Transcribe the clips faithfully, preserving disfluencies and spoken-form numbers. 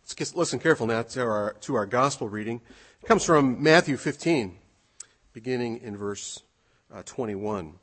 Let's listen careful now to our, to our gospel reading. It comes from Matthew fifteen, beginning in verse uh, twenty-one.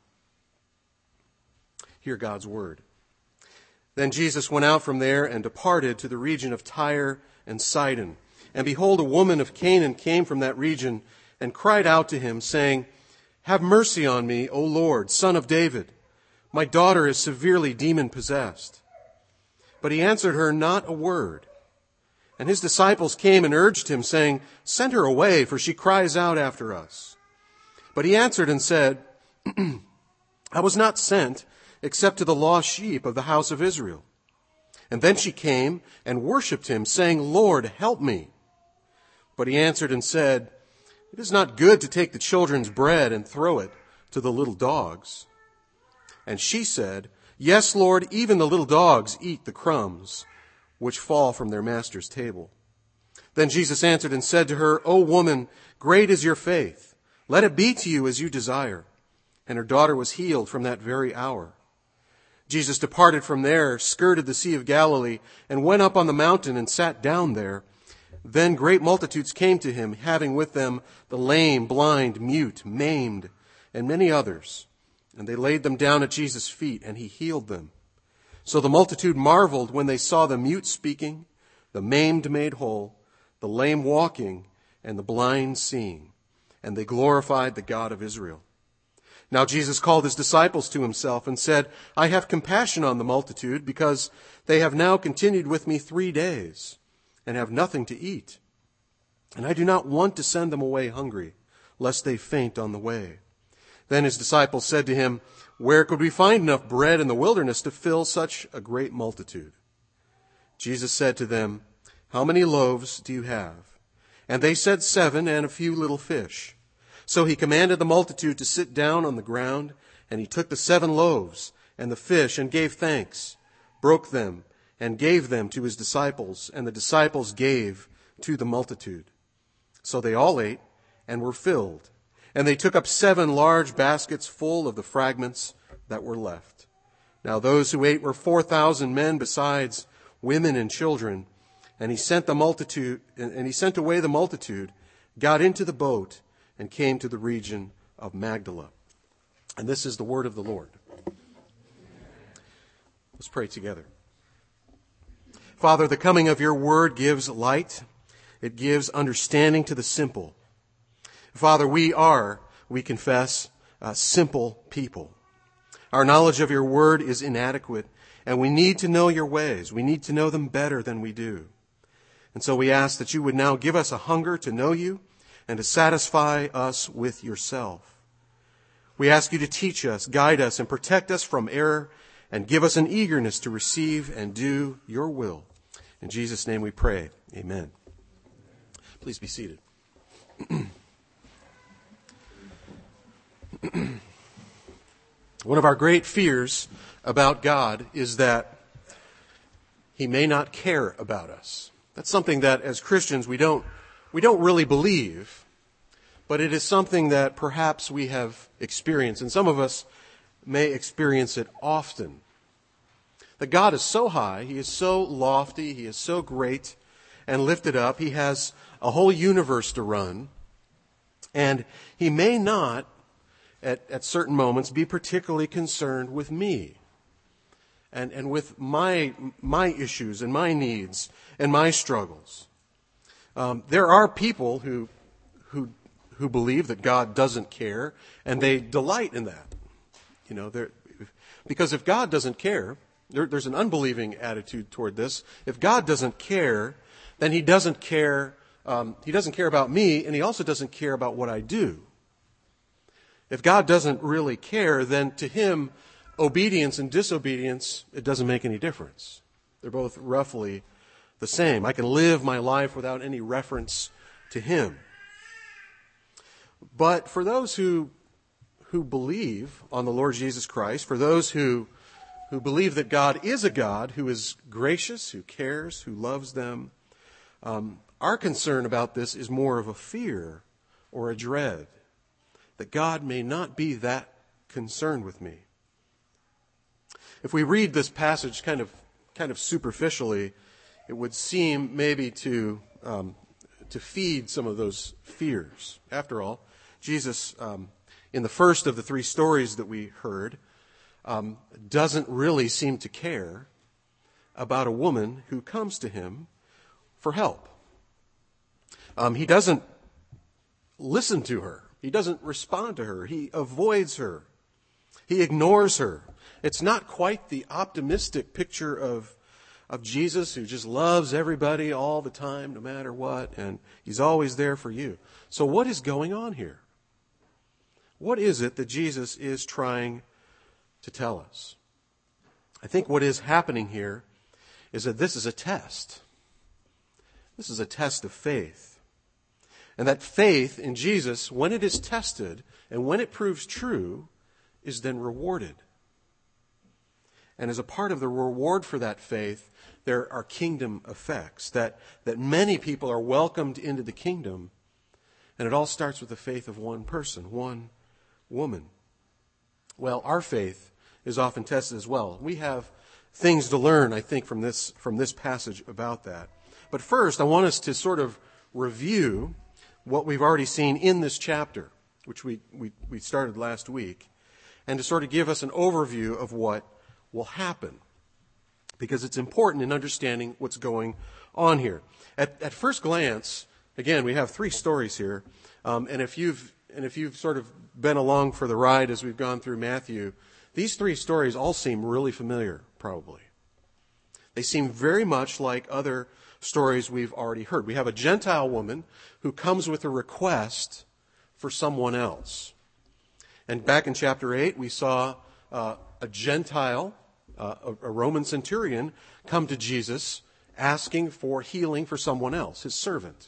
Hear God's word. Then Jesus went out from there and departed to the region of Tyre and Sidon. And behold, a woman of Canaan came from that region and cried out to him, saying, Have mercy on me, O Lord, Son of David. My daughter is severely demon-possessed. But he answered her not a word. And his disciples came and urged him, saying, Send her away, for she cries out after us. But he answered and said, I was not sent except to the lost sheep of the house of Israel. And then she came and worshipped him, saying, Lord, help me. But he answered and said, It is not good to take the children's bread and throw it to the little dogs. And she said, Yes, Lord, even the little dogs eat the crumbs which fall from their master's table. Then Jesus answered and said to her, O woman, great is your faith. Let it be to you as you desire. And her daughter was healed from that very hour. Jesus departed from there, skirted the Sea of Galilee, and went up on the mountain and sat down there. Then great multitudes came to him, having with them the lame, blind, mute, maimed, and many others. And they laid them down at Jesus' feet, and he healed them. So the multitude marveled when they saw the mute speaking, the maimed made whole, the lame walking, and the blind seeing. And they glorified the God of Israel. Now Jesus called his disciples to himself and said, I have compassion on the multitude, because they have now continued with me three days, and have nothing to eat. And I do not want to send them away hungry, lest they faint on the way. Then his disciples said to him, Where could we find enough bread in the wilderness to fill such a great multitude? Jesus said to them, How many loaves do you have? And they said, Seven, and a few little fish. So he commanded the multitude to sit down on the ground, and he took the seven loaves and the fish and gave thanks, broke them, and gave them to his disciples, and the disciples gave to the multitude. So they all ate and were filled. And they took up seven large baskets full of the fragments that were left. Now those who ate were four thousand men, besides women and children. And he sent the multitude, and he sent away the multitude, got into the boat, and came to the region of Magdala. And this is the word of the Lord. Let's pray together. Father, the coming of your word gives light. It gives understanding to the simple. Father, we are, we confess, uh, simple people. Our knowledge of your word is inadequate, and we need to know your ways. We need to know them better than we do. And so we ask that you would now give us a hunger to know you and to satisfy us with yourself. We ask you to teach us, guide us, and protect us from error, and give us an eagerness to receive and do your will. In Jesus' name we pray. Amen. Please be seated. One of our great fears about God is that he may not care about us. That's something that as Christians we don't we don't really believe, but it is something that perhaps we have experienced, and some of us may experience it often. That God is so high, he is so lofty, he is so great and lifted up, he has a whole universe to run, and he may not At, at certain moments, be particularly concerned with me and, and with my my issues and my needs and my struggles. Um, there are people who who who believe that God doesn't care, and they delight in that. You know, because if God doesn't care, there, there's an unbelieving attitude toward this. If God doesn't care, then He doesn't care. Um, he doesn't care about me, and He also doesn't care about what I do. If God doesn't really care, then to him, obedience and disobedience, it doesn't make any difference. They're both roughly the same. I can live my life without any reference to him. But for those who who believe on the Lord Jesus Christ, for those who who believe that God is a God who is gracious, who cares, who loves them, um, our concern about this is more of a fear or a dread. That God may not be that concerned with me. If we read this passage kind of kind of superficially, it would seem maybe to um, to feed some of those fears. After all, Jesus, um, in the first of the three stories that we heard, um, doesn't really seem to care about a woman who comes to him for help. Um, he doesn't listen to her. He doesn't respond to her. He avoids her. He ignores her. It's not quite the optimistic picture of, of Jesus who just loves everybody all the time, no matter what, and he's always there for you. So what is going on here? What is it that Jesus is trying to tell us? I think what is happening here is that this is a test. This is a test of faith. And that faith in Jesus, when it is tested and when it proves true, is then rewarded. And as a part of the reward for that faith, there are kingdom effects, that, that many people are welcomed into the kingdom. And it all starts with the faith of one person, one woman. Well, our faith is often tested as well. We have things to learn, I think, from this, from this passage about that. But first, I want us to sort of review what we've already seen in this chapter, which we, we, we started last week, and to sort of give us an overview of what will happen, because it's important in understanding what's going on here. At, at first glance, again, we have three stories here, um, and if you've and if you've sort of been along for the ride as we've gone through Matthew, these three stories all seem really familiar, probably. They seem very much like other stories we've already heard. We have a Gentile woman who comes with a request for someone else. And back in chapter eight, we saw uh, a Gentile, uh, a, a Roman centurion, come to Jesus asking for healing for someone else, his servant.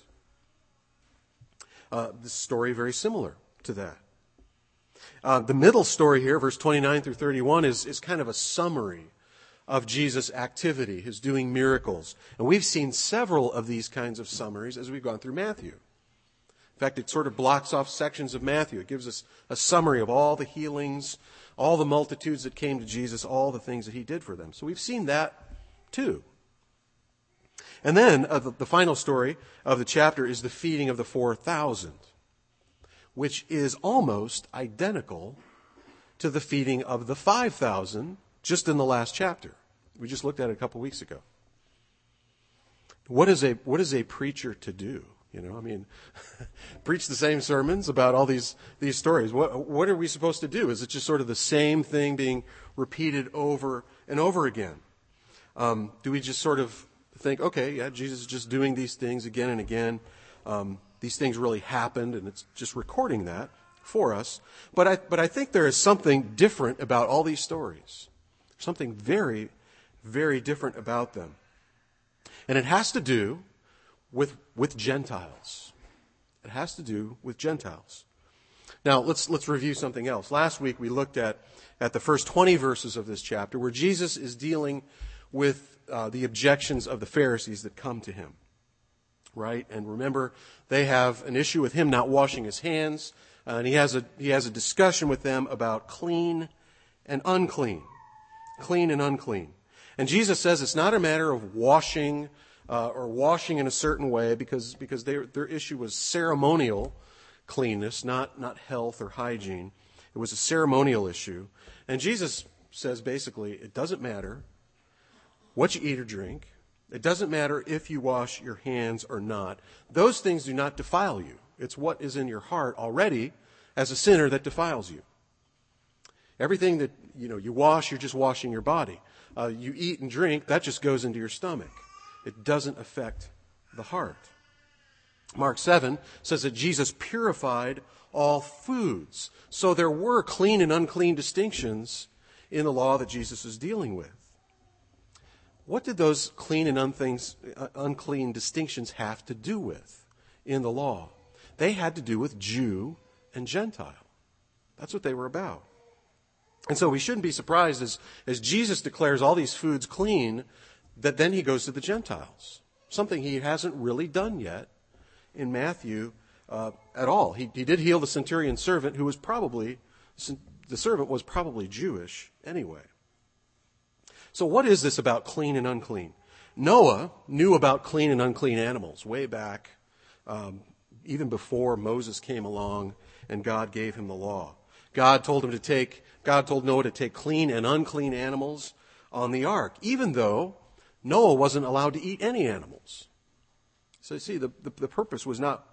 Uh, this story very similar to that. Uh, the middle story here, verse twenty-nine through thirty-one, is, is kind of a summary of Jesus' activity, his doing miracles. And we've seen several of these kinds of summaries as we've gone through Matthew. In fact, it sort of blocks off sections of Matthew. It gives us a summary of all the healings, all the multitudes that came to Jesus, all the things that he did for them. So we've seen that too. And then uh, the, the final story of the chapter is the feeding of the four thousand, which is almost identical to the feeding of the five thousand just in the last chapter. We just looked at it a couple weeks ago. What is a what is a preacher to do? You know, I mean, preach the same sermons about all these these stories. What what are we supposed to do? Is it just sort of the same thing being repeated over and over again? Um, do we just sort of think, okay, yeah, Jesus is just doing these things again and again. Um, these things really happened, and it's just recording that for us. But I but I think there is something different about all these stories. Something very, very different about them. And it has to do with with Gentiles. It has to do with Gentiles. Now, let's let's review something else. Last week we looked at, at the first twenty verses of this chapter, where Jesus is dealing with uh, the objections of the Pharisees that come to him. Right? And remember, they have an issue with him not washing his hands, uh, and he has a he has a discussion with them about clean and unclean. Clean and unclean. And Jesus says it's not a matter of washing uh, or washing in a certain way, because because their their issue was ceremonial cleanness, not not health or hygiene. It was a ceremonial issue. And Jesus says basically it doesn't matter what you eat or drink. It doesn't matter if you wash your hands or not. Those things do not defile you. It's what is in your heart already as a sinner that defiles you. Everything that, you know, you wash, you're just washing your body. Uh, you eat and drink, that just goes into your stomach. It doesn't affect the heart. Mark seven says that Jesus purified all foods. So there were clean and unclean distinctions in the law that Jesus is dealing with. What did those clean and unthings, uh, unclean distinctions have to do with in the law? They had to do with Jew and Gentile. That's what they were about. And so we shouldn't be surprised as, as Jesus declares all these foods clean, that then he goes to the Gentiles. Something he hasn't really done yet in Matthew uh, at all. He, he did heal the centurion servant, who was probably, the servant was probably Jewish anyway. So what is this about clean and unclean? Noah knew about clean and unclean animals way back, um, even before Moses came along and God gave him the law. God told him to take, God told Noah to take clean and unclean animals on the ark, even though Noah wasn't allowed to eat any animals. So you see, the, the, the purpose was not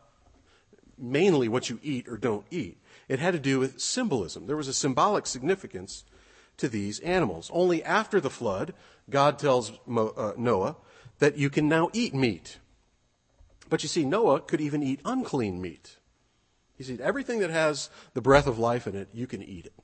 mainly what you eat or don't eat. It had to do with symbolism. There was a symbolic significance to these animals. Only after the flood, God tells Mo, uh, Noah that you can now eat meat. But you see, Noah could even eat unclean meat. He said, everything that has the breath of life in it, you can eat it.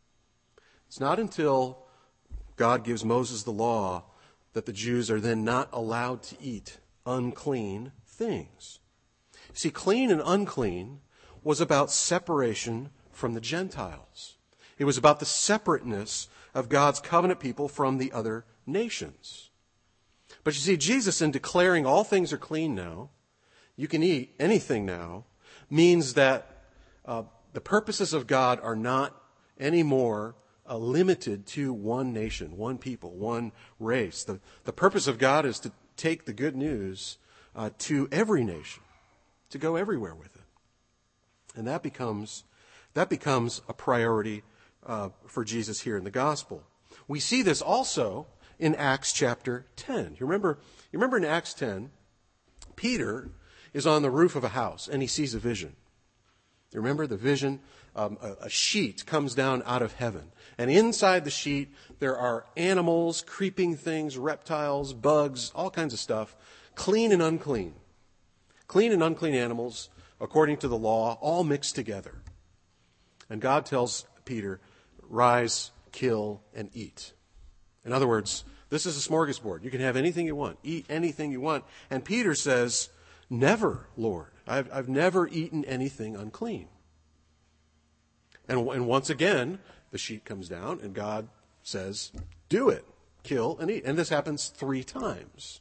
It's not until God gives Moses the law that the Jews are then not allowed to eat unclean things. See, clean and unclean was about separation from the Gentiles. It was about the separateness of God's covenant people from the other nations. But you see, Jesus, in declaring all things are clean now, you can eat anything now, means that uh, the purposes of God are not anymore uh, limited to one nation, one people, one race. The, the purpose of God is to take the good news uh, to every nation, to go everywhere with it. And that becomes, that becomes a priority uh, for Jesus here in the gospel. We see this also in Acts chapter ten. You remember, you remember in Acts ten, Peter is on the roof of a house and he sees a vision. You remember the vision? Um, a, a sheet comes down out of heaven. And inside the sheet, there are animals, creeping things, reptiles, bugs, all kinds of stuff, clean and unclean. Clean and unclean animals, according to the law, all mixed together. And God tells Peter, rise, kill, and eat. In other words, this is a smorgasbord. You can have anything you want, eat anything you want. And Peter says, never, Lord. I've, I've never eaten anything unclean. And, and once again, the sheet comes down and God says, do it, kill and eat. And this happens three times.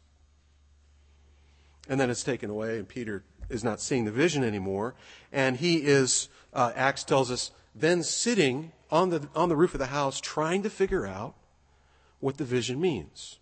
And then it's taken away and Peter is not seeing the vision anymore. And he is, uh, Acts tells us, then sitting on the, on the roof of the house trying to figure out what the vision means.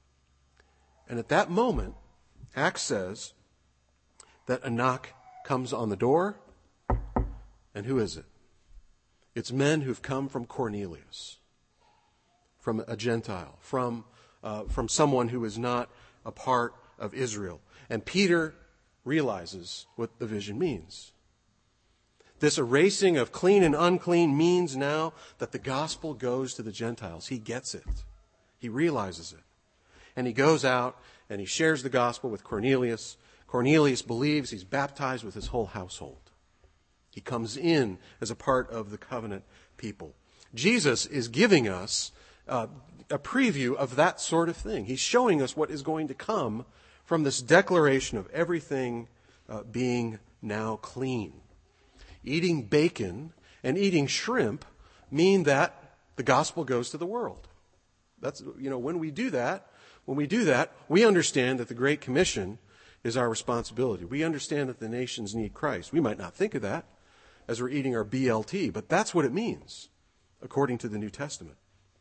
And at that moment, Acts says that a knock comes on the door. And who is it? It's men who've come from Cornelius, from a Gentile, from, uh, from someone who is not a part of Israel. And Peter realizes what the vision means. This erasing of clean and unclean means now that the gospel goes to the Gentiles. He gets it. He realizes it. And he goes out and he shares the gospel with Cornelius. Cornelius believes, he's baptized with his whole household. He comes in as a part of the covenant people. Jesus is giving us uh, a preview of that sort of thing. He's showing us what is going to come from this declaration of everything uh, being now clean. Eating bacon and eating shrimp mean that the gospel goes to the world. That's, you know, when we do that, when we do that, we understand that the Great Commission is our responsibility. We understand that the nations need Christ. We might not think of that as we're eating our B L T, but that's what it means, according to the New Testament.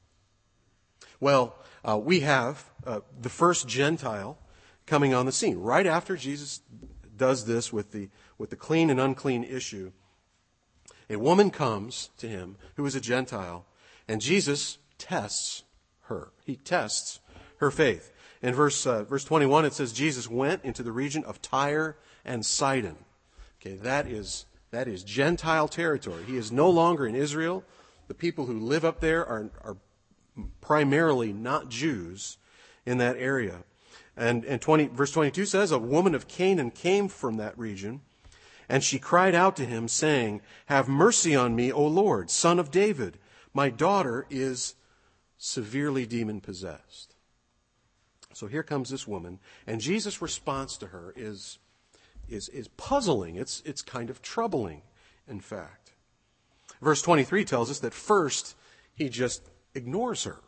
Well, uh, we have uh, the first Gentile coming on the scene. Right after Jesus does this with the, with the clean and unclean issue, a woman comes to him who is a Gentile, and Jesus tests her. He tests her faith. In verse uh, verse twenty-one, it says, Jesus went into the region of Tyre and Sidon. Okay, that is that is Gentile territory. He is no longer in Israel. The people who live up there are, are primarily not Jews in that area. And, and twenty, verse twenty-two says, a woman of Canaan came from that region, and she cried out to him, saying, have mercy on me, O Lord, Son of David. My daughter is severely demon-possessed. So here comes this woman, and Jesus' response to her is, is, is puzzling. It's, it's kind of troubling, in fact. Verse twenty-three tells us that first he just ignores her.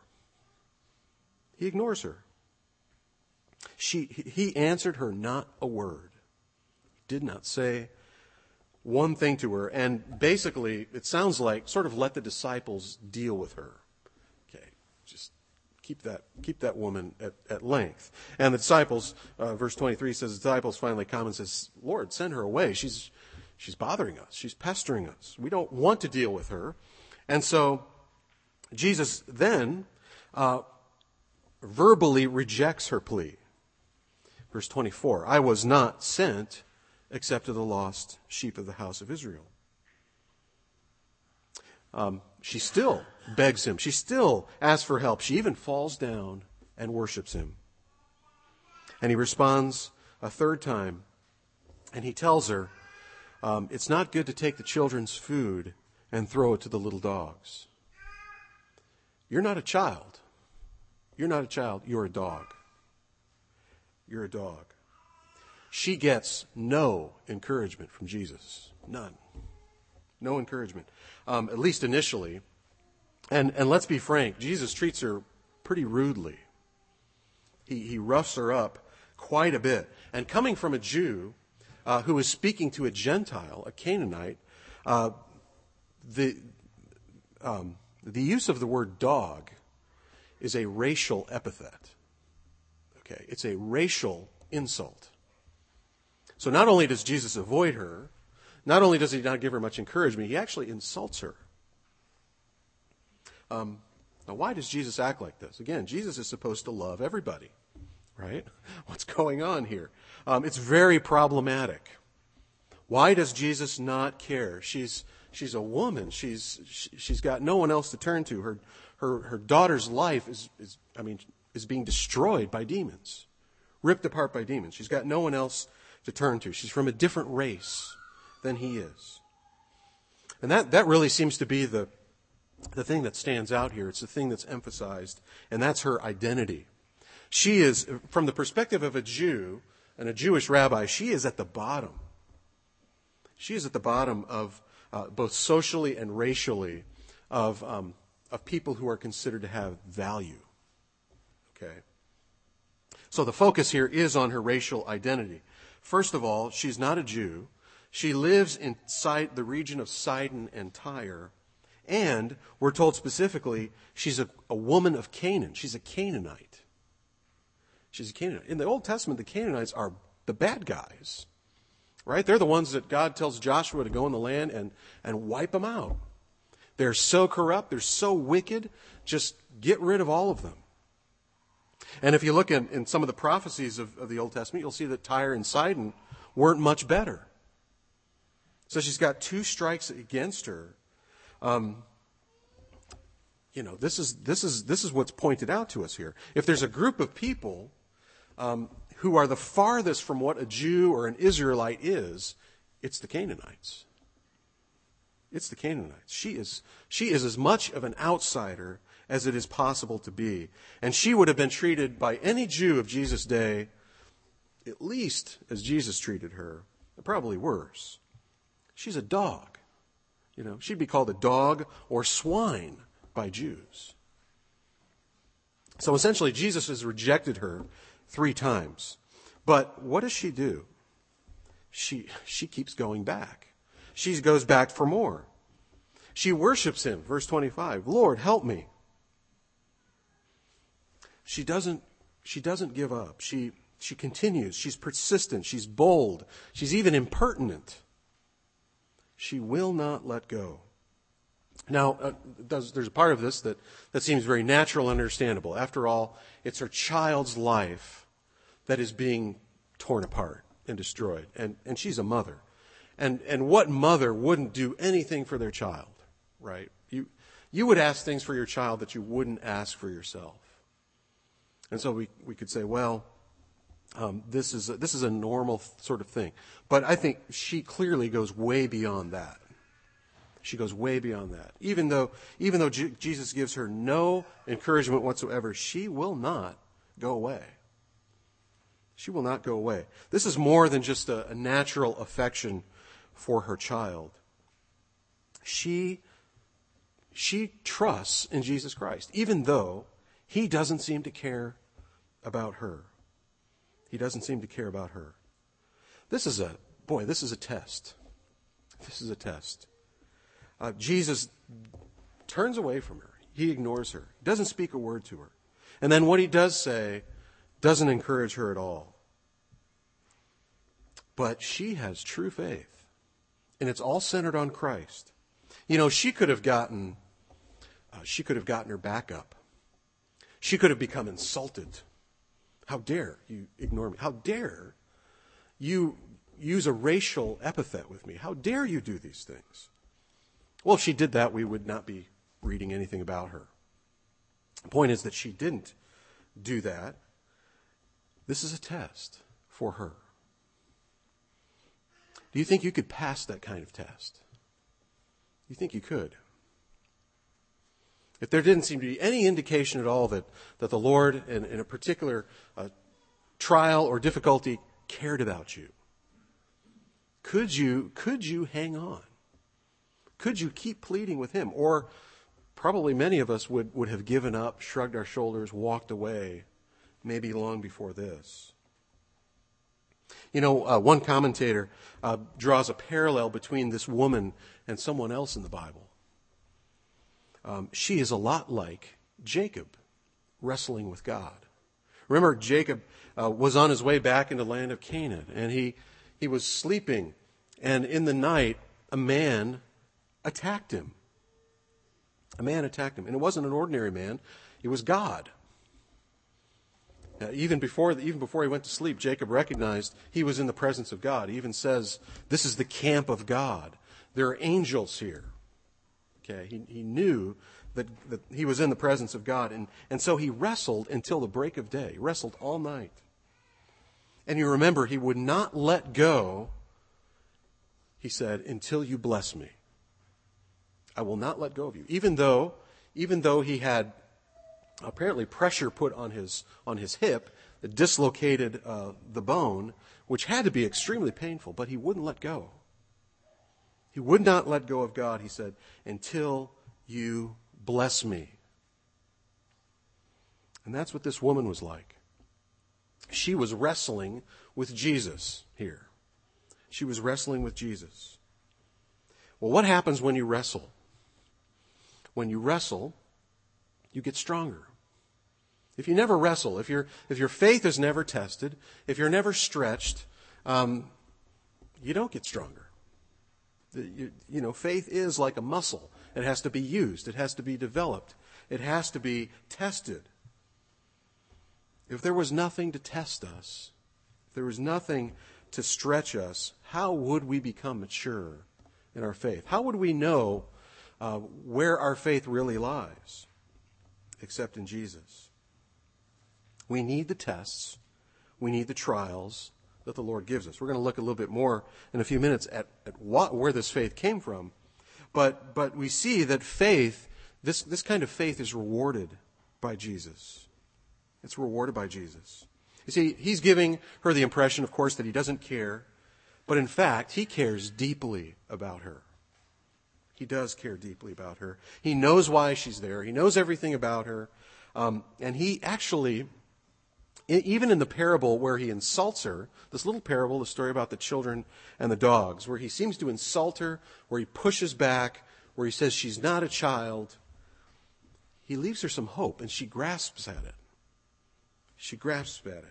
He ignores her. She, he answered her not a word. Did not say one thing to her. And basically, it sounds like sort of let the disciples deal with her. Okay, just keep that keep that woman at, at length. And the disciples, uh, verse twenty-three says, the disciples finally come and says, Lord, send her away. She's she's bothering us. She's pestering us. We don't want to deal with her. And so Jesus then uh, verbally rejects her plea. Verse twenty-four, I was not sent except to the lost sheep of the house of Israel. Um, she still begs him. She still asks for help. She even falls down and worships him. And he responds a third time, and he tells her, um, it's not good to take the children's food and throw it to the little dogs. You're not a child. You're not a child. You're a dog. You're a dog. She gets no encouragement from Jesus. None. No encouragement. Um, at least initially. And and let's be frank, Jesus treats her pretty rudely. He, he roughs her up quite a bit. And coming from a Jew uh, who is speaking to a Gentile, a Canaanite, uh, the um, the use of the word dog is a racial epithet. Okay, it's a racial insult. So not only does Jesus avoid her, not only does he not give her much encouragement, he actually insults her. Um, now, why does Jesus act like this? Again, Jesus is supposed to love everybody, right? What's going on here? Um, it's very problematic. Why does Jesus not care? She's she's a woman. She's she, she's got no one else to turn to. Her her her daughter's life is is I mean is being destroyed by demons, ripped apart by demons. She's got no one else to turn to. She's from a different race than he is. And that, that really seems to be the, the thing that stands out here. It's the thing that's emphasized, and that's her identity. She is, from the perspective of a Jew and a Jewish rabbi, she is at the bottom. She is at the bottom of uh, both socially and racially of, um, of people who are considered to have value. Okay. So the focus here is on her racial identity. First of all, she's not a Jew. She lives inside the region of Sidon and Tyre. And we're told specifically she's a, a woman of Canaan. She's a Canaanite. She's a Canaanite. In the Old Testament, the Canaanites are the bad guys. Right? They're the ones that God tells Joshua to go in the land and, and wipe them out. They're so corrupt. They're so wicked. Just get rid of all of them. And if you look in, in some of the prophecies of, of the Old Testament, you'll see that Tyre and Sidon weren't much better. So she's got two strikes against her. Um, you know, this is this is this is what's pointed out to us here. If there's a group of people um, who are the farthest from what a Jew or an Israelite is, it's the Canaanites. It's the Canaanites. She is she is as much of an outsider as it is possible to be. And she would have been treated by any Jew of Jesus' day at least as Jesus treated her, probably worse. She's a dog. You know, she'd be called a dog or swine by Jews. So essentially, Jesus has rejected her three times. But what does she do? She, she keeps going back. She goes back for more. She worships him. Verse twenty-five, Lord, help me. She doesn't, she doesn't give up. She, she continues. She's persistent. She's bold. She's even impertinent. She will not let go. Now, uh, there's, there's a part of this that, that seems very natural and understandable. After all, it's her child's life that is being torn apart and destroyed. And, and she's a mother. And, and what mother wouldn't do anything for their child, right? You, you would ask things for your child that you wouldn't ask for yourself. And so we, we could say, well, um, this is a, this is a normal sort of thing. But I think she clearly goes way beyond that. She goes way beyond that. Even though, even though J- Jesus gives her no encouragement whatsoever, she will not go away. She will not go away. This is more than just a, a natural affection for her child. She, she trusts in Jesus Christ, even though he doesn't seem to care about her. He doesn't seem to care about her. This is a, boy, this is a test. This is a test. Uh, Jesus turns away from her. He ignores her. Doesn't speak a word to her. And then what he does say doesn't encourage her at all. But she has true faith, and it's all centered on Christ. You know, she could have gotten, uh, she could have gotten her back up. She could have become insulted. How dare you ignore me? How dare you use a racial epithet with me? How dare you do these things? Well, if she did that, we would not be reading anything about her. The point is that she didn't do that. This is a test for her. Do you think you could pass that kind of test? Do you think you could? If there didn't seem to be any indication at all that, that the Lord, in, in a particular uh, trial or difficulty, cared about you, could you, could you hang on? Could you keep pleading with him? Or probably many of us would, would have given up, shrugged our shoulders, walked away, maybe long before this. You know, uh, one commentator uh, draws a parallel between this woman and someone else in the Bible. Um, she is a lot like Jacob wrestling with God. Remember, Jacob uh, was on his way back into the land of Canaan, and he, he was sleeping, and in the night, a man attacked him. A man attacked him, and it wasn't an ordinary man. It was God. Uh, even before even before he went to sleep, Jacob recognized he was in the presence of God. He even says, "This is the camp of God. There are angels here." Okay, he he knew that, that he was in the presence of God, and, and so he wrestled until the break of day. He wrestled all night. And you remember, he would not let go, he said, until you bless me. I will not let go of you. Even though, even though he had apparently pressure put on his on his hip that dislocated uh, the bone, which had to be extremely painful, but he wouldn't let go. He would not let go of God, he said, until you bless me. And that's what this woman was like. She was wrestling with Jesus here. She was wrestling with Jesus. Well, what happens when you wrestle? When you wrestle, you get stronger. If you never wrestle, if your if your faith is never tested, if you're never stretched, um, you don't get stronger. You, you know, faith is like a muscle. It has to be used. It has to be developed. It has to be tested. If there was nothing to test us, if there was nothing to stretch us, how would we become mature in our faith? How would we know uh, where our faith really lies? Except in Jesus. We need the tests. We need the trials that the Lord gives us. We're going to look a little bit more in a few minutes at, at what, where this faith came from. But but we see that faith, this, this kind of faith is rewarded by Jesus. It's rewarded by Jesus. You see, he's giving her the impression, of course, that he doesn't care. But in fact, he cares deeply about her. He does care deeply about her. He knows why she's there. He knows everything about her. Um, and he actually, even in the parable where he insults her, this little parable, the story about the children and the dogs, where he seems to insult her, where he pushes back, where he says she's not a child, he leaves her some hope, and she grasps at it. She grasps at it.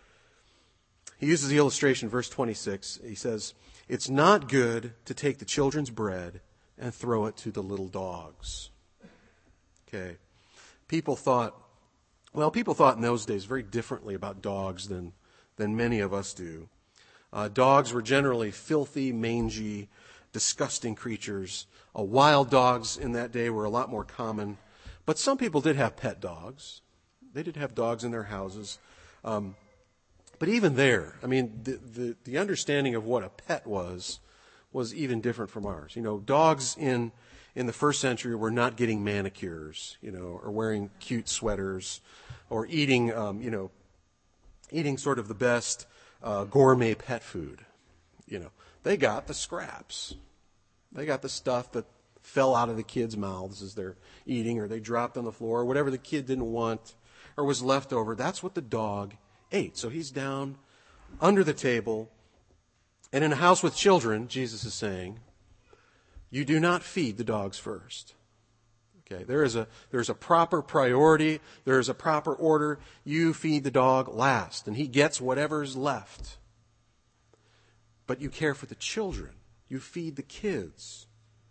He uses the illustration, verse twenty-six. He says, "It's not good to take the children's bread and throw it to the little dogs." Okay. People thought, well, people thought in those days very differently about dogs than, than many of us do. Uh, dogs were generally filthy, mangy, disgusting creatures. Uh, wild dogs in that day were a lot more common. But some people did have pet dogs. They did have dogs in their houses. Um, but even there, I mean, the, the, the understanding of what a pet was was even different from ours. You know, dogs in in the first century were not getting manicures, you know, or wearing cute sweaters, or eating, um, you know, eating sort of the best uh, gourmet pet food. You know, they got the scraps. They got the stuff that fell out of the kids' mouths as they're eating, or they dropped on the floor, or whatever the kid didn't want, or was left over. That's what the dog ate. So he's down under the table. And in a house with children, Jesus is saying, you do not feed the dogs first. Okay, there is a there's a proper priority, there is a proper order. You feed the dog last, and he gets whatever's left. But you care for the children. You feed the kids.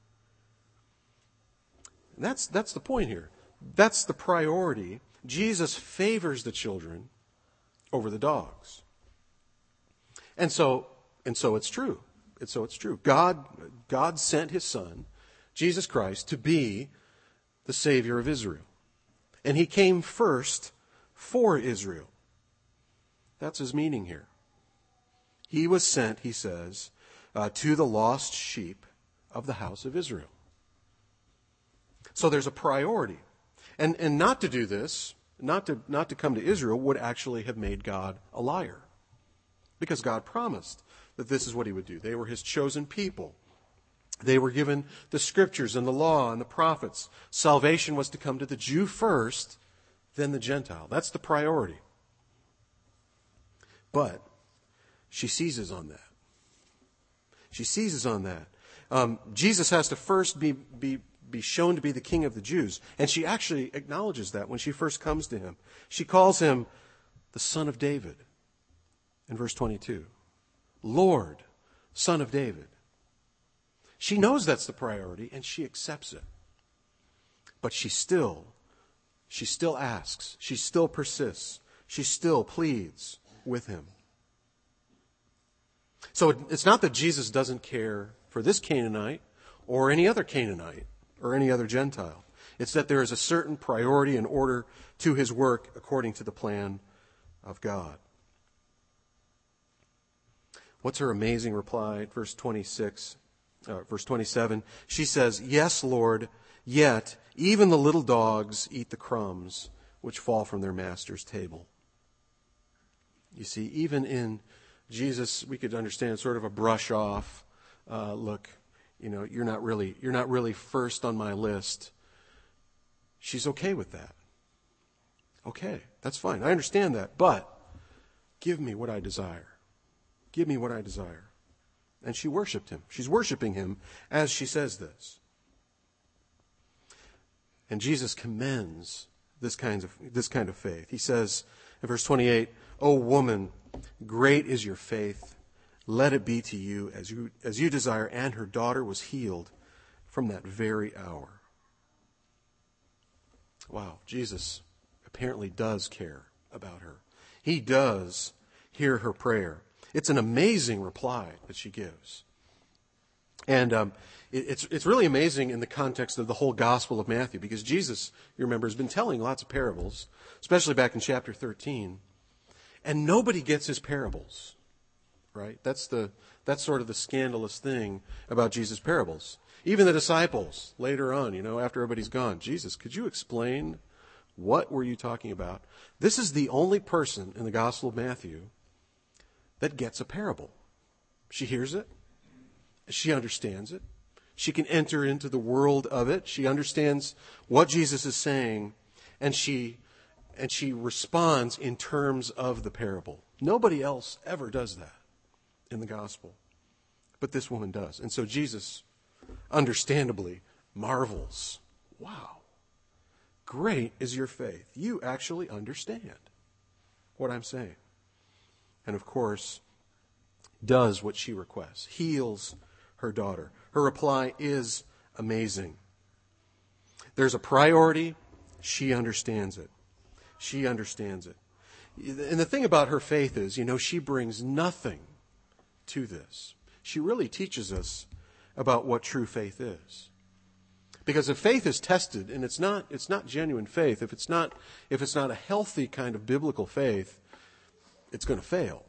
And that's that's the point here. That's the priority. Jesus favors the children over the dogs. And so and so it's true. And so it's true. God God sent his son, Jesus Christ, to be the Savior of Israel. And he came first for Israel. That's his meaning here. He was sent, he says, uh, to the lost sheep of the house of Israel. So there's a priority. And and not to do this, not to not to come to Israel, would actually have made God a liar. Because God promised that this is what he would do. They were his chosen people. They were given the scriptures and the law and the prophets. Salvation was to come to the Jew first, then the Gentile. That's the priority. But she seizes on that. She seizes on that. Um, Jesus has to first be, be, be shown to be the King of the Jews. And she actually acknowledges that when she first comes to him. She calls him the Son of David in verse twenty-two. Lord, Son of David. She knows that's the priority, and she accepts it. But she still, she still asks. She still persists. She still pleads with him. So it's not that Jesus doesn't care for this Canaanite or any other Canaanite or any other Gentile. It's that there is a certain priority and order to his work according to the plan of God. What's her amazing reply? Verse twenty-six. Uh, verse twenty-seven, she says, "Yes, Lord, yet even the little dogs eat the crumbs which fall from their master's table." You see, even in Jesus, we could understand sort of a brush off. Uh, look, you know, you're not really you're not really first on my list. She's okay with that. Okay, that's fine. I understand that, but give me what I desire. Give me what I desire. And she worshiped him. She's worshiping him as she says this. And Jesus commends this kind of this kind of faith. He says in verse twenty-eight, "O woman, great is your faith. Let it be to you as you as you desire." And her daughter was healed from that very hour. Wow, Jesus apparently does care about her. He does hear her prayer. It's an amazing reply that she gives. And um, it, it's it's really amazing in the context of the whole Gospel of Matthew, because Jesus, you remember, has been telling lots of parables, especially back in chapter thirteen. And nobody gets his parables, right? That's the that's sort of the scandalous thing about Jesus' parables. Even the disciples, later on, you know, after everybody's gone, "Jesus, could you explain what were you talking about?" This is the only person in the Gospel of Matthew that gets a parable. She hears it. She understands it. She can enter into the world of it. She understands what Jesus is saying, and she and she responds in terms of the parable. Nobody else ever does that in the gospel, but this woman does. And so Jesus, understandably, marvels. Wow, great is your faith. You actually understand what I'm saying. And of course, does what she requests, heals her daughter. Her reply is amazing. There's a priority. She understands it. She understands it. And the thing about her faith is, you know, she brings nothing to this. She really teaches us about what true faith is. Because if faith is tested and it's not it's not genuine faith, if it's not if it's not a healthy kind of biblical faith, it's going to fail.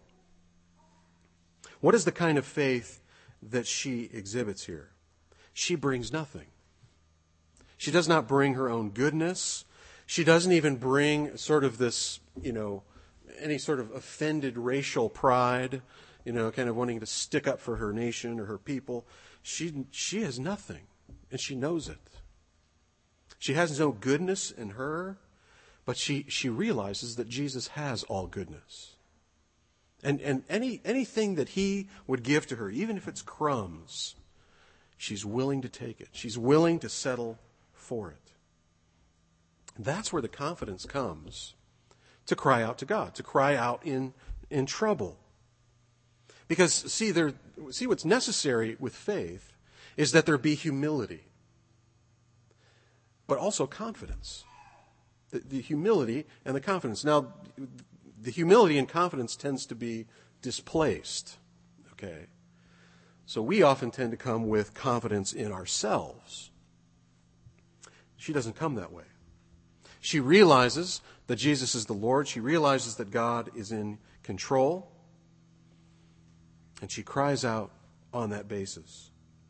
What is the kind of faith that she exhibits here? She brings nothing. She does not bring her own goodness. She doesn't even bring sort of this, you know, any sort of offended racial pride, you know, kind of wanting to stick up for her nation or her people. She she has nothing, and she knows it. She has no goodness in her, but she, she realizes that Jesus has all goodness. And and any anything that he would give to her, even if it's crumbs, she's willing to take it. She's willing to settle for it. That's where the confidence comes to cry out to God, to cry out in, in trouble. Because, see, there, see, what's necessary with faith is that there be humility, but also confidence. The, the humility and the confidence. Now, the humility and confidence tends to be displaced, okay? So we often tend to come with confidence in ourselves. She doesn't come that way. She realizes that Jesus is the Lord. She realizes that God is in control. And she cries out on that basis.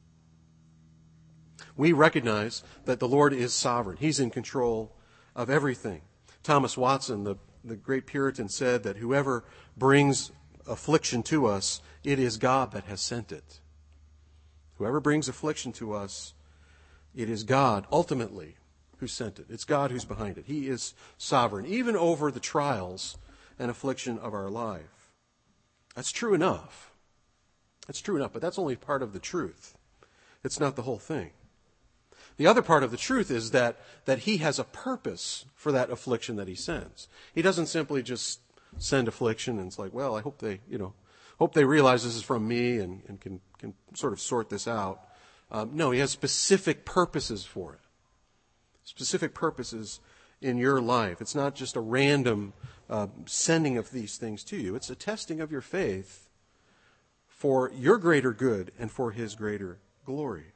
We recognize that the Lord is sovereign. He's in control of everything. Thomas Watson, the, the great Puritan, said that whoever brings affliction to us, it is God that has sent it. Whoever brings affliction to us, it is God ultimately who sent it. It's God who's behind it. He is sovereign, even over the trials and affliction of our life. That's true enough. That's true enough, but that's only part of the truth. It's not the whole thing. The other part of the truth is that, that he has a purpose for that affliction that he sends. He doesn't simply just send affliction and it's like, well, I hope they, you know, hope they realize this is from me and, and can, can sort of sort this out. Um, no, he has specific purposes for it. Specific purposes in your life. It's not just a random uh, sending of these things to you. It's a testing of your faith for your greater good and for his greater glory.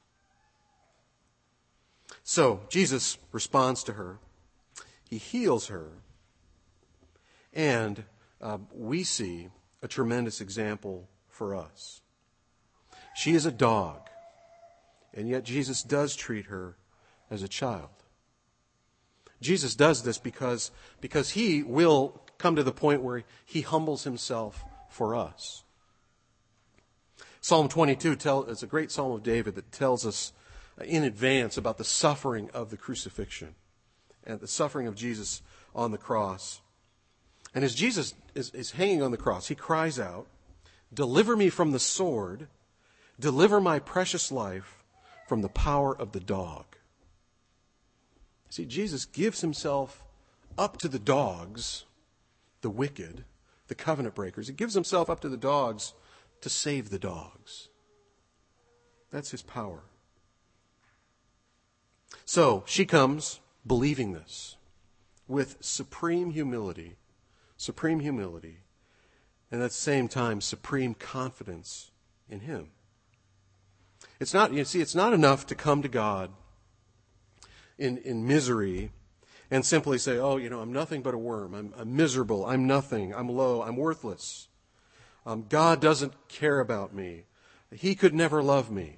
So, Jesus responds to her. He heals her. And uh, we see a tremendous example for us. She is a dog. And yet Jesus does treat her as a child. Jesus does this because, because he will come to the point where he humbles himself for us. Psalm twenty-two tell, is a great psalm of David that tells us in advance about the suffering of the crucifixion and the suffering of Jesus on the cross. And as Jesus is, is hanging on the cross, he cries out, "Deliver me from the sword, deliver my precious life from the power of the dog." See, Jesus gives himself up to the dogs, the wicked, the covenant breakers. He gives himself up to the dogs to save the dogs. That's his power. So she comes believing this with supreme humility, supreme humility, and at the same time, supreme confidence in him. It's not, you see, it's not enough to come to God in, in misery and simply say, oh, you know, I'm nothing but a worm. I'm, I'm miserable. I'm nothing. I'm low. I'm worthless. Um, God doesn't care about me. He could never love me.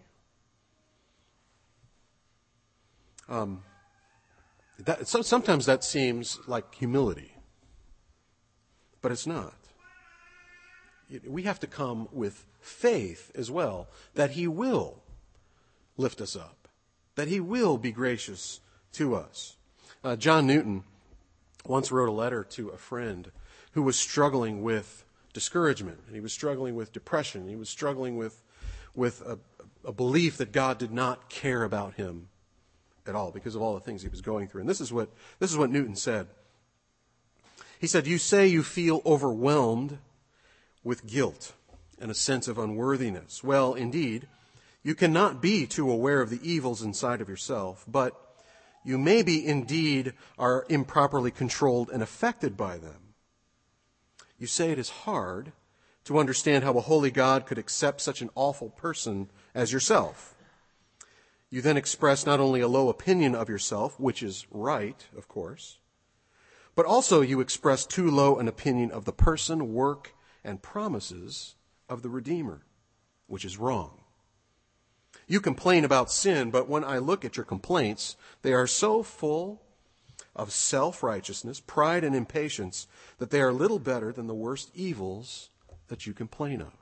Um, that, so, sometimes that seems like humility, but it's not. We have to come with faith as well that he will lift us up, that he will be gracious to us. Uh, John Newton once wrote a letter to a friend who was struggling with discouragement, and he was struggling with depression. He was struggling with, with a, a belief that God did not care about him at all because of all the things he was going through. And this is what, this is what Newton said. He said, "You say you feel overwhelmed with guilt and a sense of unworthiness. Well, indeed, you cannot be too aware of the evils inside of yourself, but you maybe indeed are improperly controlled and affected by them. You say it is hard to understand how a holy God could accept such an awful person as yourself. You then express not only a low opinion of yourself, which is right, of course, but also you express too low an opinion of the person, work, and promises of the Redeemer, which is wrong. You complain about sin, but when I look at your complaints, they are so full of self-righteousness, pride, and impatience that they are little better than the worst evils that you complain of.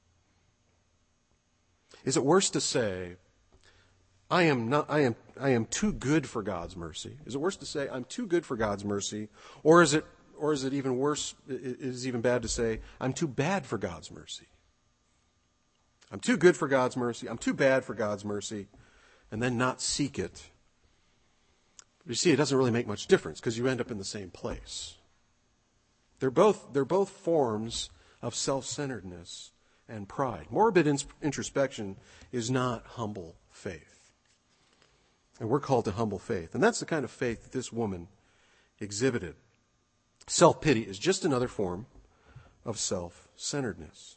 Is it worse to say, I am not, I am, I am too good for God's mercy? Is it worse to say, I'm too good for God's mercy? Or is it, or is it even worse, it is even bad to say, I'm too bad for God's mercy? I'm too good for God's mercy. I'm too bad for God's mercy. And then not seek it. You see, it doesn't really make much difference because you end up in the same place. They're both, they're both forms of self-centeredness and pride. Morbid ins- introspection is not humble faith. And we're called to humble faith. And that's the kind of faith that this woman exhibited. Self-pity is just another form of self-centeredness.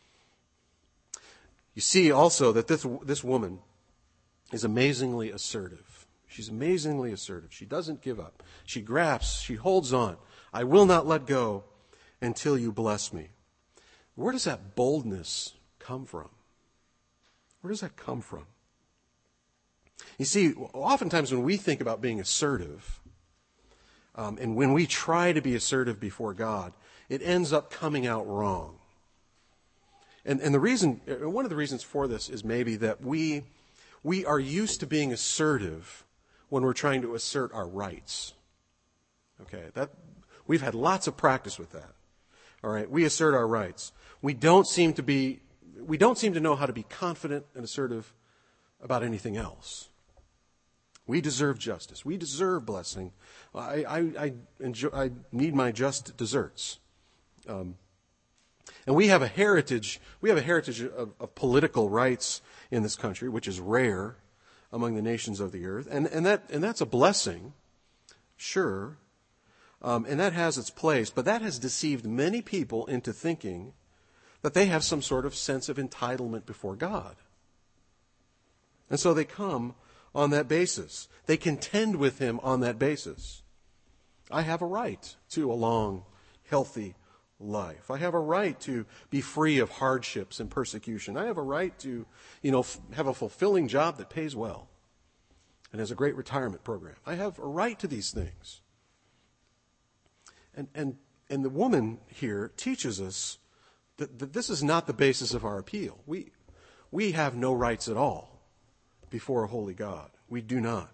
You see also that this, this woman is amazingly assertive. She's amazingly assertive. She doesn't give up. She grasps, she holds on. I will not let go until you bless me. Where does that boldness come from? Where does that come from? You see, oftentimes when we think about being assertive, um, and when we try to be assertive before God, it ends up coming out wrong. And, and the reason, one of the reasons for this is maybe that we, we are used to being assertive when we're trying to assert our rights. Okay, that, we've had lots of practice with that. All right, we assert our rights. We don't seem to be, we don't seem to know how to be confident and assertive about anything else. We deserve justice. We deserve blessing. I, I, I, enjoy, I need my just deserts. Um, and we have a heritage. We have a heritage of, of political rights in this country, which is rare among the nations of the earth, and and that and that's a blessing, sure, um, and that has its place. But that has deceived many people into thinking that they have some sort of sense of entitlement before God, and so they come on that basis. They contend with Him on that basis. I have a right to a long, healthy life. I have a right to be free of hardships and persecution. I have a right to, you know, f- have a fulfilling job that pays well and has a great retirement program. I have a right to these things. And and and the woman here teaches us that, that this is not the basis of our appeal. We we have no rights at all before a holy God. We do not.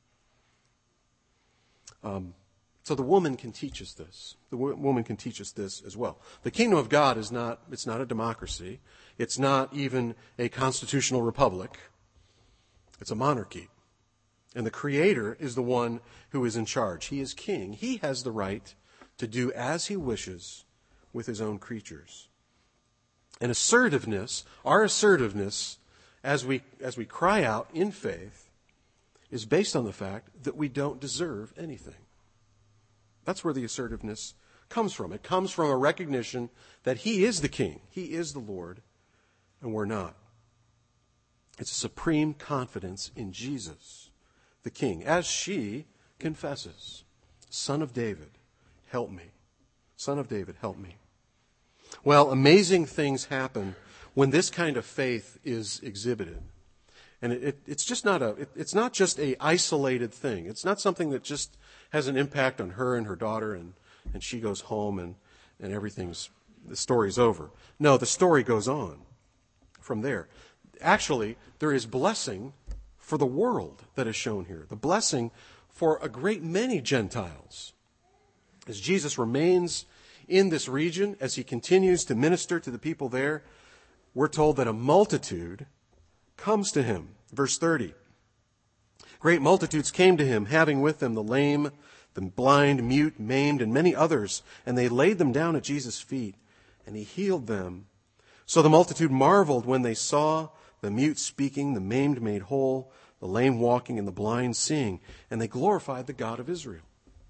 Um, so the woman can teach us this. The w- woman can teach us this as well. The kingdom of God is not, it's not a democracy. It's not even a constitutional republic. It's a monarchy. And the Creator is the one who is in charge. He is king. He has the right to do as He wishes with His own creatures. And assertiveness, our assertiveness, as we as we cry out in faith, is based on the fact that we don't deserve anything. That's where the assertiveness comes from. It comes from a recognition that He is the King, He is the Lord, and we're not. It's a supreme confidence in Jesus, the King, as she confesses, Son of David, help me. Son of David, help me. Well, amazing things happen when this kind of faith is exhibited. And it, it, it's just not a, it, it's not just a isolated thing. It's not something that just has an impact on her and her daughter and, and she goes home and, and everything's, the story's over. No, the story goes on from there. Actually, there is blessing for the world that is shown here. The blessing for a great many Gentiles. As Jesus remains in this region, as He continues to minister to the people there, we're told that a multitude comes to Him. Verse thirty. Great multitudes came to Him, having with them the lame, the blind, mute, maimed, and many others, and they laid them down at Jesus' feet, and He healed them. So the multitude marveled when they saw the mute speaking, the maimed made whole, the lame walking, and the blind seeing, and they glorified the God of Israel.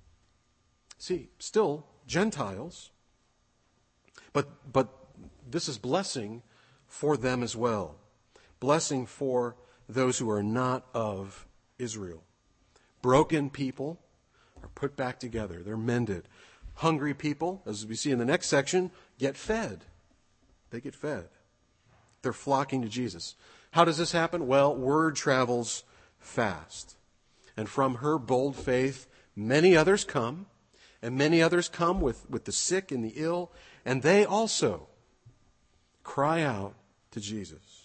See, still Gentiles, but but this is blessing for them as well. Blessing for those who are not of Israel. Broken people are put back together. They're mended. Hungry people, as we see in the next section, get fed. They get fed. They're flocking to Jesus. How does this happen? Well, word travels fast. And from her bold faith, many others come, and many others come with, with the sick and the ill, and they also cry out to Jesus.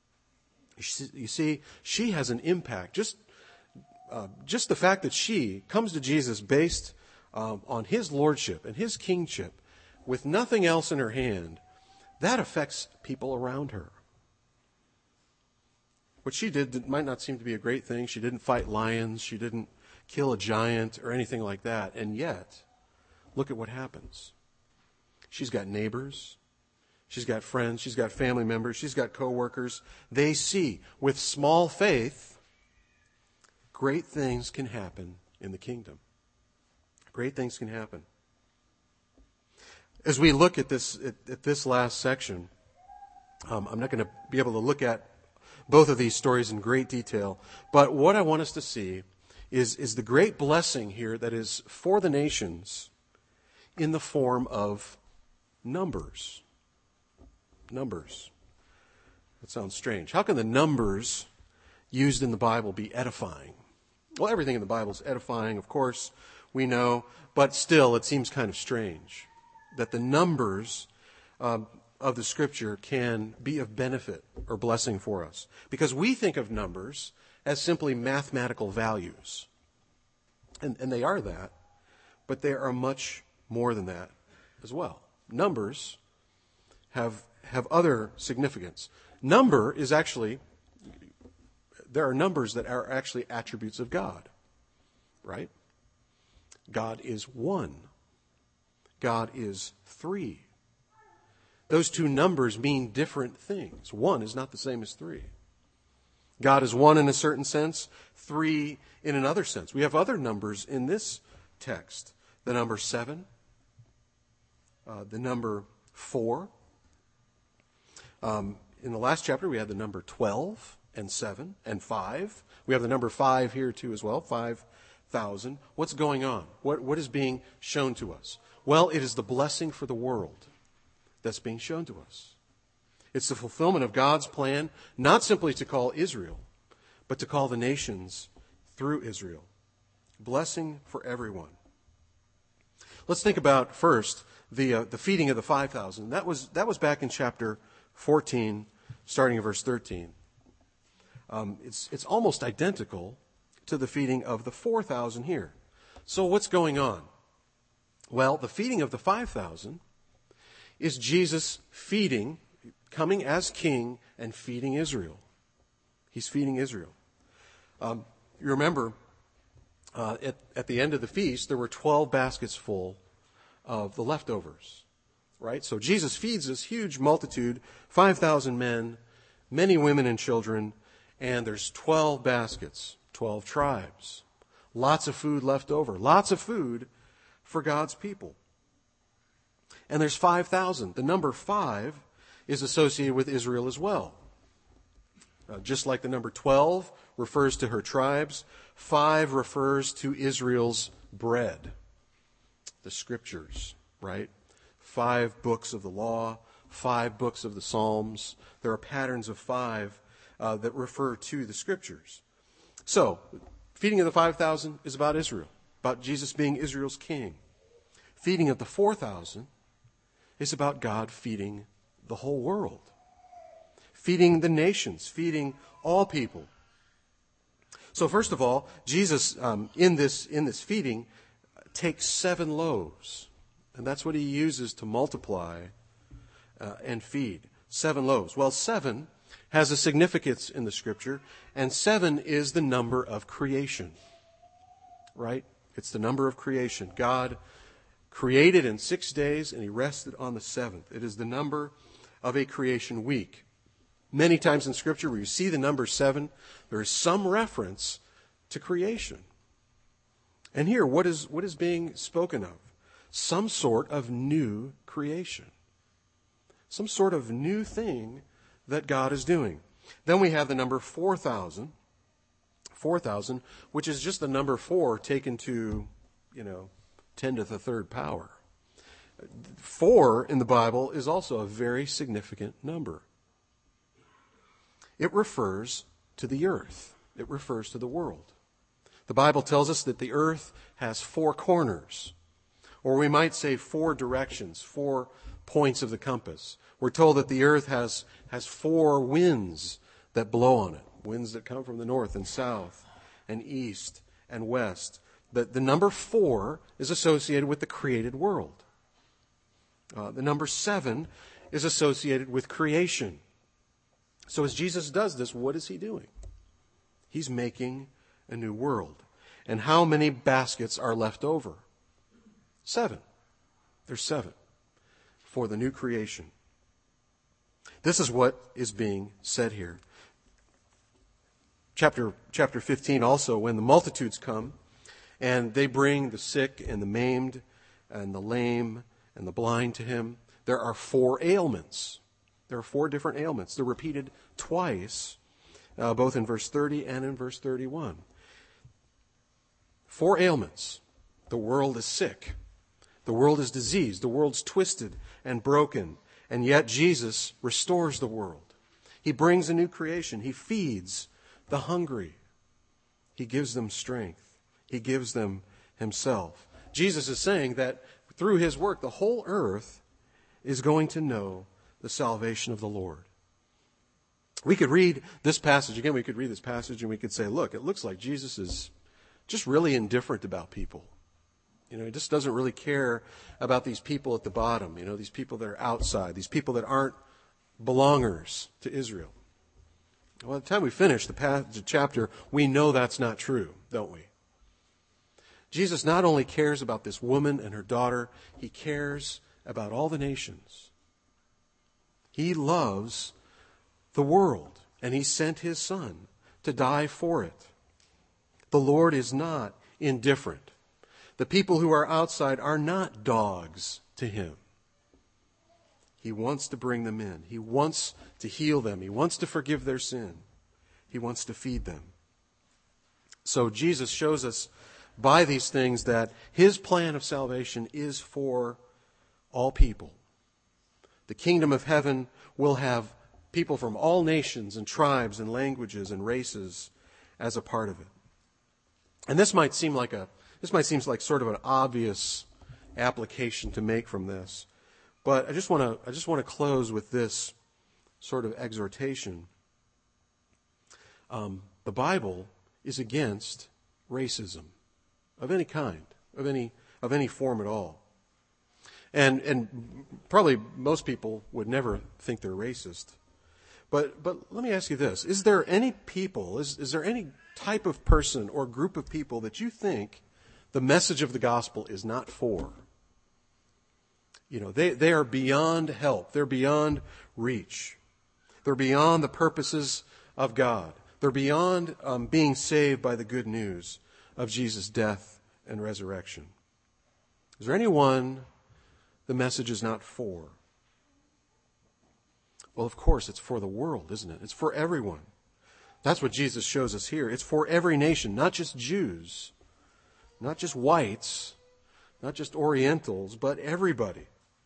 You see, she has an impact. Just, uh, just the fact that she comes to Jesus based um, on His lordship and His kingship with nothing else in her hand, that affects people around her. What she did might not seem to be a great thing. She didn't fight lions. She didn't kill a giant or anything like that. And yet, look at what happens. She's got neighbors. She's got friends. She's got family members. She's got coworkers. They see, with small faith, great things can happen in the kingdom. Great things can happen. As we look at this at, at this last section, um, I'm not going to be able to look at both of these stories in great detail, but what I want us to see is, is the great blessing here that is for the nations in the form of numbers. Numbers. That sounds strange. How can the numbers used in the Bible be edifying? Well, everything in the Bible is edifying, of course, we know, but still it seems kind of strange that the numbers um, of the Scripture can be of benefit or blessing for us. Because we think of numbers as simply mathematical values. And, and they are that, but they are much more than that as well. Numbers have have other significance. Number is actually, there are numbers that are actually attributes of God, right? God is one. God is three. Those two numbers mean different things. One is not the same as three. God is one in a certain sense, three in another sense. We have other numbers in this text. The number seven, uh, the number four. Um, in the last chapter, we had the number twelve and seven and five. We have the number five here too as well, five thousand. What's going on? What, what is being shown to us? Well, it is the blessing for the world that's being shown to us. It's the fulfillment of God's plan, not simply to call Israel, but to call the nations through Israel. Blessing for everyone. Let's think about first the uh, the feeding of the five thousand. That was that was back in chapter fourteen, starting in verse thirteen. Um, it's it's almost identical to the feeding of the four thousand here. So what's going on? Well, the feeding of the five thousand is Jesus feeding, coming as king and feeding Israel. He's feeding Israel. Um, you remember, uh, at, at the end of the feast, there were twelve baskets full of the leftovers, right? So Jesus feeds this huge multitude, five thousand men, many women and children, and there's twelve baskets, twelve tribes. Lots of food left over. Lots of food for God's people. And there's five thousand. The number five is associated with Israel as well. Uh, just like the number twelve refers to her tribes, five refers to Israel's bread. The scriptures, right? Five books of the law, five books of the Psalms. There are patterns of five uh, that refer to the scriptures. So, feeding of the five thousand is about Israel, about Jesus being Israel's king. Feeding of the four thousand is about God feeding the whole world. Feeding the nations, feeding all people. So first of all, Jesus, um, in this in this feeding, takes seven loaves. And that's what he uses to multiply uh, and feed. Seven loaves. Well, seven has a significance in the Scripture, and seven is the number of creation. Right? It's the number of creation. God created in six days, and he rested on the seventh. It is the number of a creation week. Many times in Scripture where you see the number seven, there is some reference to creation. And here, what is what is being spoken of? Some sort of new creation. Some sort of new thing that God is doing. Then we have the number four thousand. four thousand, which is just the number four taken to, you know, ten to the third power. Four in the Bible is also a very significant number. It refers to the earth. It refers to the world. The Bible tells us that the earth has four corners, or we might say four directions, four points of the compass. We're told that the earth has, has four winds that blow on it, winds that come from the north and south and east and west. The, the number four is associated with the created world. Uh, the number seven is associated with creation. So as Jesus does this, what is he doing? He's making a new world. And how many baskets are left over? Seven. There's seven for the new creation. This is what is being said here. Chapter, chapter fifteen also, when the multitudes come and they bring the sick and the maimed and the lame and the blind to him, there are four ailments. There are four different ailments. They're repeated twice, uh, both in verse thirty and in verse thirty-one. Four ailments. The world is sick. The world is diseased. The world's twisted and broken. And yet Jesus restores the world. He brings a new creation. He feeds the hungry. He gives them strength. He gives them himself. Jesus is saying that through his work, the whole earth is going to know the salvation of the Lord. We could read this passage, again, we could read this passage and we could say, look, it looks like Jesus is just really indifferent about people. You know, he just doesn't really care about these people at the bottom, you know, these people that are outside, these people that aren't belongers to Israel. Well, by the time we finish the passage, chapter, we know that's not true, don't we? Jesus not only cares about this woman and her daughter, he cares about all the nations. He loves the world, and he sent his Son to die for it. The Lord is not indifferent. The people who are outside are not dogs to him. He wants to bring them in. He wants to heal them. He wants to forgive their sin. He wants to feed them. So Jesus shows us by these things that his plan of salvation is for all people. The kingdom of heaven will have people from all nations and tribes and languages and races as a part of it. And this might seem like a this might seem like sort of an obvious application to make from this. But I just want to I just want to close with this sort of exhortation. Um, the Bible is against racism of any kind, of any of any form at all. And and probably most people would never think they're racist. But but let me ask you this. Is there any people, is, is there any type of person or group of people that you think the message of the gospel is not for? You know, they, they are beyond help. They're beyond reach. They're beyond the purposes of God. They're beyond um, being saved by the good news of Jesus' death and resurrection. Is there anyone the message is not for? Well, of course, it's for the world, isn't it? It's for everyone. That's what Jesus shows us here. It's for every nation, not just Jews, not just whites, not just Orientals, but everybody.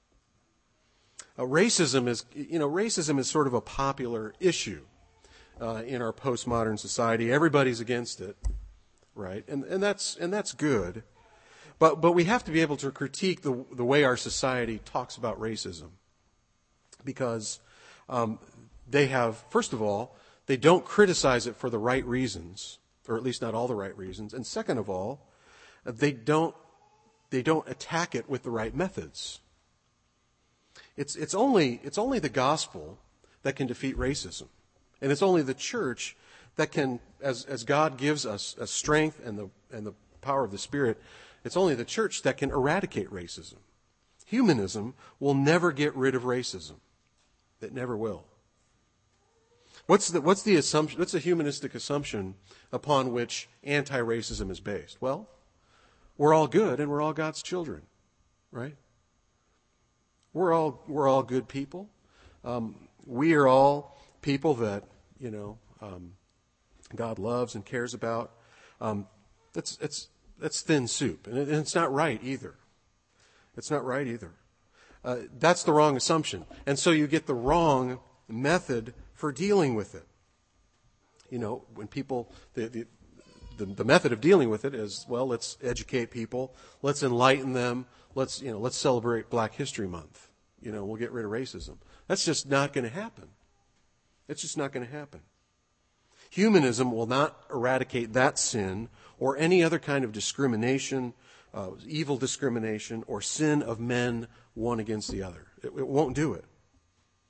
Uh, racism is, you know, racism is sort of a popular issue uh, in our postmodern society. Everybody's against it, right? And and that's and that's good. But but we have to be able to critique the the way our society talks about racism, because um, they have, first of all, they don't criticize it for the right reasons, or at least not all the right reasons. And second of all, they don't they don't attack it with the right methods. It's it's only it's only the gospel that can defeat racism, and it's only the church that can, as as God gives us a strength and the and the power of the Spirit, it's only the church that can eradicate racism. Humanism will never get rid of racism. It never will. What's the what's the assumption? What's the humanistic assumption upon which anti-racism is based? Well, we're all good and we're all God's children, right? We're all we're all good people. Um, we are all people that you know um, God loves and cares about. Um, that's it's that's thin soup, and, it, and it's not right either. It's not right either. Uh, that's the wrong assumption, and so you get the wrong method for dealing with it. You know, when people the the the, the method of dealing with it is, well, let's educate people, let's enlighten them, let's you know let's celebrate Black History Month. You know, we'll get rid of racism. That's just not going to happen. It's just not going to happen. Humanism will not eradicate that sin or any other kind of discrimination, uh, evil discrimination, or sin of men one against the other. It, it won't do it.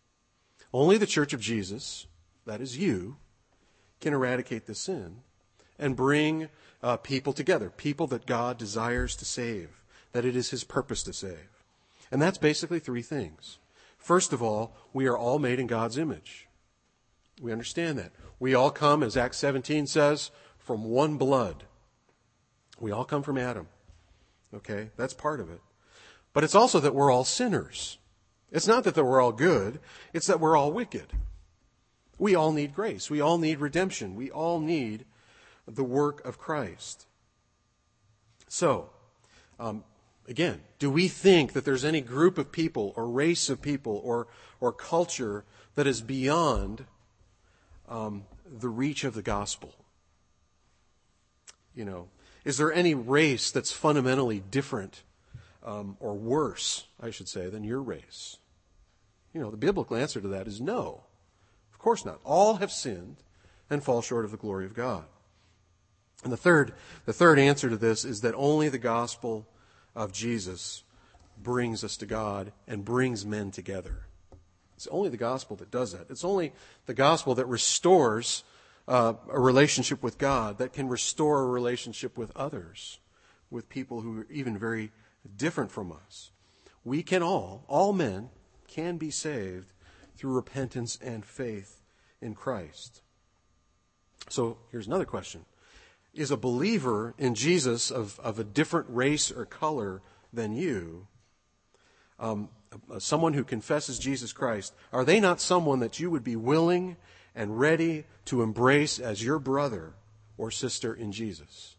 Only the Church of Jesus, that is you, can eradicate the sin, and bring uh, people together, people that God desires to save, that it is his purpose to save. And that's basically three things. First of all, we are all made in God's image. We understand that. We all come, as Acts seventeen says, from one blood. We all come from Adam. Okay? That's part of it. But it's also that we're all sinners. It's not that we're all good. It's that we're all wicked. We all need grace. We all need redemption. We all need the work of Christ. So, um, again, do we think that there's any group of people or race of people or, or culture that is beyond um, the reach of the gospel? You know, is there any race that's fundamentally different um, or worse, I should say, than your race? You know, the biblical answer to that is no. Of course not. All have sinned and fall short of the glory of God. And the third, the third answer to this is that only the gospel of Jesus brings us to God and brings men together. It's only the gospel that does that. It's only the gospel that restores uh, a relationship with God, that can restore a relationship with others, with people who are even very different from us. We can all, all men, can be saved through repentance and faith in Christ. So here's another question. Is a believer in Jesus of, of a different race or color than you, um, someone who confesses Jesus Christ, are they not someone that you would be willing and ready to embrace as your brother or sister in Jesus?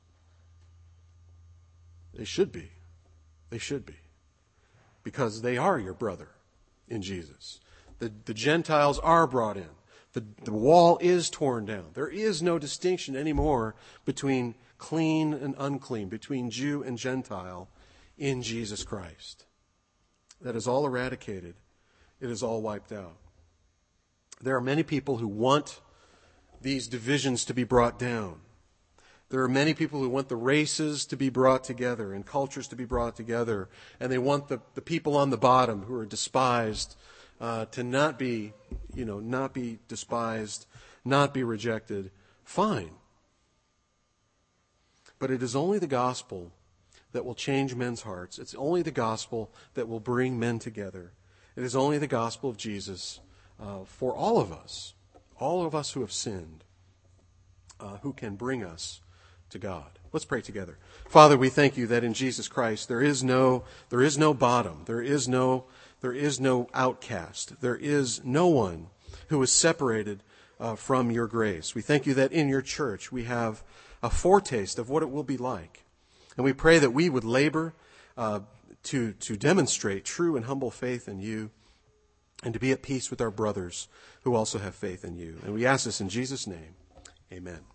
They should be. They should be. Because they are your brother in Jesus. The, the Gentiles are brought in. The, the wall is torn down. There is no distinction anymore between clean and unclean, between Jew and Gentile in Jesus Christ. That is all eradicated. It is all wiped out. There are many people who want these divisions to be brought down. There are many people who want the races to be brought together and cultures to be brought together, and they want the, the people on the bottom who are despised uh, to not be, you know, not be despised, not be rejected. Fine. But it is only the gospel that will change men's hearts. It's only the gospel that will bring men together. It is only the gospel of Jesus uh, for all of us, all of us who have sinned, uh, who can bring us to God. Let's pray together. Father, we thank you that in Jesus Christ there is no there is no bottom, there is no there is no outcast, there is no one who is separated uh, from your grace. We thank you that in your church we have a foretaste of what it will be like, and we pray that we would labor uh, to to demonstrate true and humble faith in you, and to be at peace with our brothers who also have faith in you. And we ask this in Jesus' name. Amen.